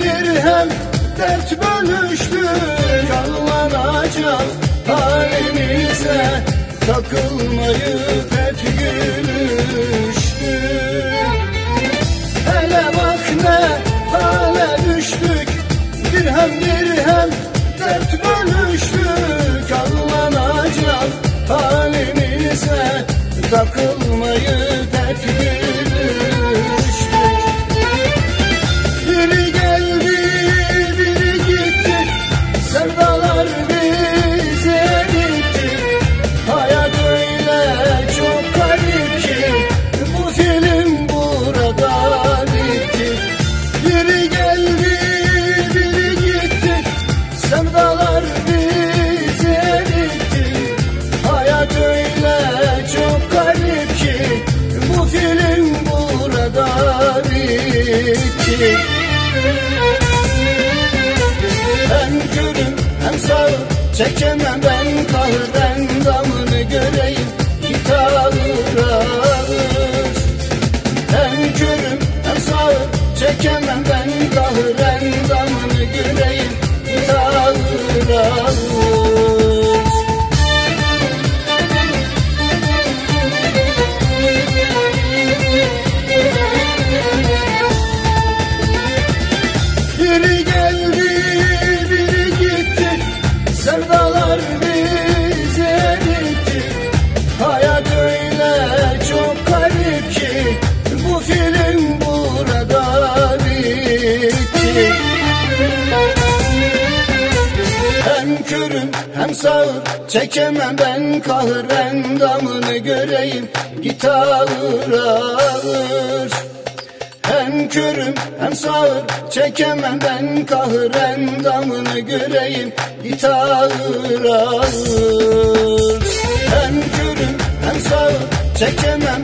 bir hem dert bölüştük. Ağlanacak halimize takılmayıp hep gülüştük. Hele bak ne hale düştük, bir hem dert bölüştük. Ağlanacak halimize takılmayıp hep gülüştük. Biri geldi biri gitti, sevdalar bize bitti. Hayat öyle çok garip ki bu film burada bitti. Biri geldi biri gitti, sevdalar bize bitti. Hayat öyle çok garip ki bu film burada bitti. Hem gülüm hem sağır çekemem ben kahır, endamını göreyim git ağır ağır. Hem gülüm hem sağır çekemem ben kahır, endamını göreyim git ağır ağır. Biri geldi biri gitti, sevdalar bize bitti. Hayat öyle çok garip ki bu film burada bitti. Hem körüm hem sağır çekemem ben kahır, endamını göreyim git ağır ağır. Hem körüm hem sağır çekemem ben kahır, endamını göreyim git ağır ağır. Hem körüm hem sağır çekemem